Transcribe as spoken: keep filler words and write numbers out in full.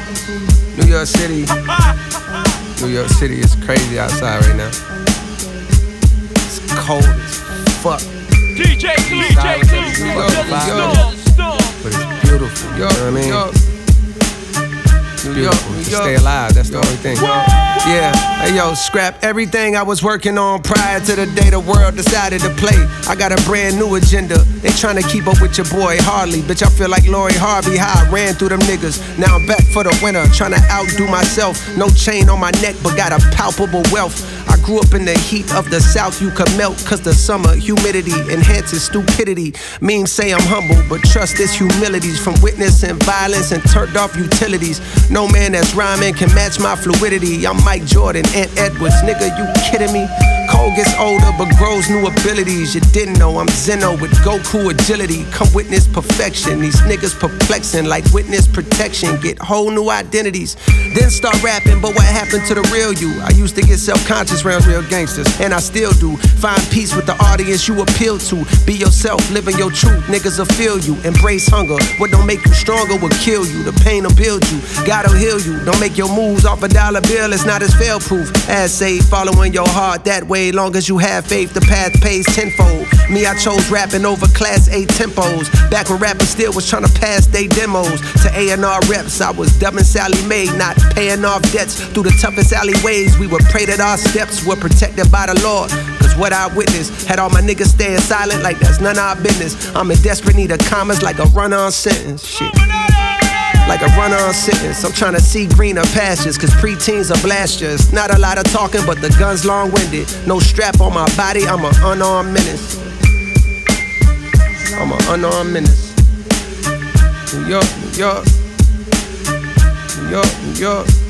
New York City. New York City is crazy outside right now. It's cold as fuck. D J Clue, D J Clue, New York, but it's beautiful. You know what I mean? New York, to stay alive, that's the only thing. Yeah, hey yo, scrap everything I was working on prior to the day the world decided to play. I got a brand new agenda. They tryna keep up with your boy Harley. Bitch, I feel like Lori Harvey, how I ran through them niggas. Now I'm back for the winter, tryna outdo myself. No chain on my neck, but got a palpable wealth. I grew up in the heat of the South, you could melt. Cause the summer humidity enhances stupidity. Memes say I'm humble, but trust this humility's from witnessing violence and turned off utilities. No man that's rhyming can match my fluidity. I'm Mike Jordan, Ant Edwards, nigga, you kidding me? Cole gets older but grows new abilities. You didn't know I'm Zeno with Goku agility. Come witness perfection, these niggas perplexing. Like witness protection, get whole new identities. Then start rapping, but what happened to the real you? I used to get self-conscious around real gangsters, and I still do. Find peace with the audience you appeal to. Be yourself, living your truth, niggas will feel you. Embrace hunger, what don't make you stronger will kill you. The pain will build you, God'll heal you. Don't make your moves off a dollar bill, it's not as fail-proof. As say, following your heart that way. Long as you have faith, the path pays tenfold. Me, I chose rapping over class A tempos. Back when rappers still was trying to pass they demos. To A and R reps, I was dubbing Sally Mae, not paying off debts. Through the toughest alleyways, we would pray that our steps were protected by the Lord. Cause what I witnessed had all my niggas staying silent like that's none of our business. I'm in desperate need of commas like a run-on sentence. Shit. Like a run-on sentence. I'm trying to see greener pastures, cause preteens are blasters. Not a lot of talking, but the gun's long-winded. No strap on my body, I'm an unarmed menace. I'm an unarmed menace. New York, New York. New York, New York.